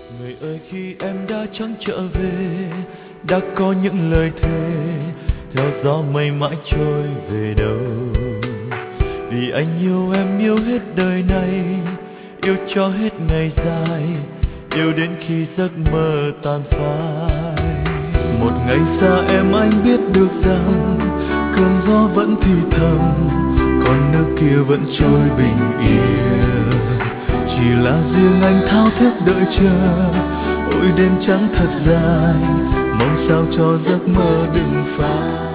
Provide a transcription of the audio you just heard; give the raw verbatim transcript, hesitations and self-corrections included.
Người ơi khi em đã chẳng trở về, đã có những lời thề theo gió mây mãi trôi về đâu. Vì anh yêu em yêu hết đời này, yêu cho hết ngày dài, yêu đến khi giấc mơ tan phai. Một ngày xa em anh biết được rằng cơn gió vẫn thì thầm, con nước kia vẫn trôi bình yên. Chỉ là riêng anh thao thức đợi chờ, ôi đêm trắng thật dài, mong sao cho giấc mơ đừng phai.